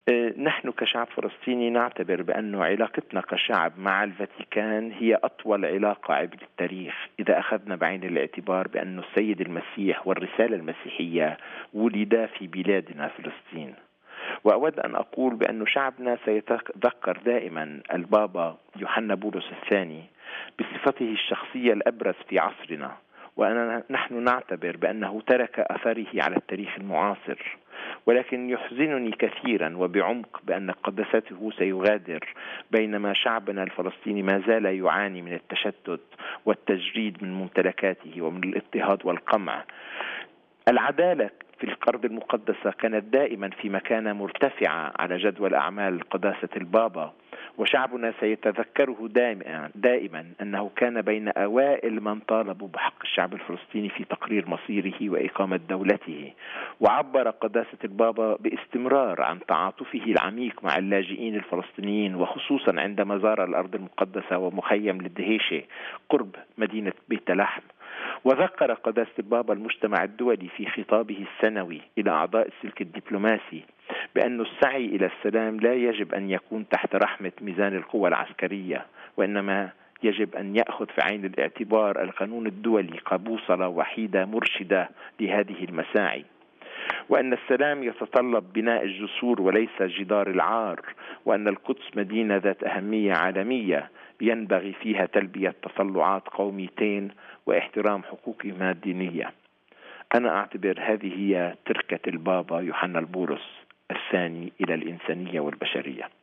نحن كشعب فلسطيني نعتبر بأن علاقتنا كشعب مع الفاتيكان هي أطول علاقة عبر التاريخ، إذا أخذنا بعين الاعتبار بأن السيد المسيح والرسالة المسيحية ولدا في بلادنا فلسطين. وأود أن أقول بأن شعبنا سيتذكر دائما البابا يوحنا بولس الثاني بصفته الشخصية الأبرز في عصرنا، ونحن نعتبر بأنه ترك أثره على التاريخ المعاصر. ولكن يحزنني كثيرا وبعمق بأن قداسته سيغادر، بينما شعبنا الفلسطيني ما زال يعاني من التشتت والتجريد من ممتلكاته ومن الاضطهاد والقمع. العدالة في الأرض المقدسة كانت دائما في مكانة مرتفعة على جدول أعمال قداسة البابا، وشعبنا سيتذكره دائما أنه كان بين أوائل من طالبوا بحق الشعب الفلسطيني في تقرير مصيره وإقامة دولته. وعبر قداسة البابا باستمرار عن تعاطفه العميق مع اللاجئين الفلسطينيين، وخصوصا عندما زار الأرض المقدسة ومخيم للدهيشة قرب مدينة بيت لحم. وذكر قداسة البابا المجتمع الدولي في خطابه السنوي إلى أعضاء السلك الدبلوماسي بأن السعي إلى السلام لا يجب أن يكون تحت رحمة ميزان القوى العسكرية، وإنما يجب أن يأخذ في عين الاعتبار القانون الدولي كبوصلة وحيدة مرشدة لهذه المساعي، وأن السلام يتطلب بناء الجسور وليس جدار العار، وأن القدس مدينة ذات أهمية عالمية ينبغي فيها تلبية تطلعات قوميتين واحترام حقوقهما الدينية. أنا أعتبر هذه هي تركة البابا يوحنا البولس الثاني إلى الإنسانية والبشرية.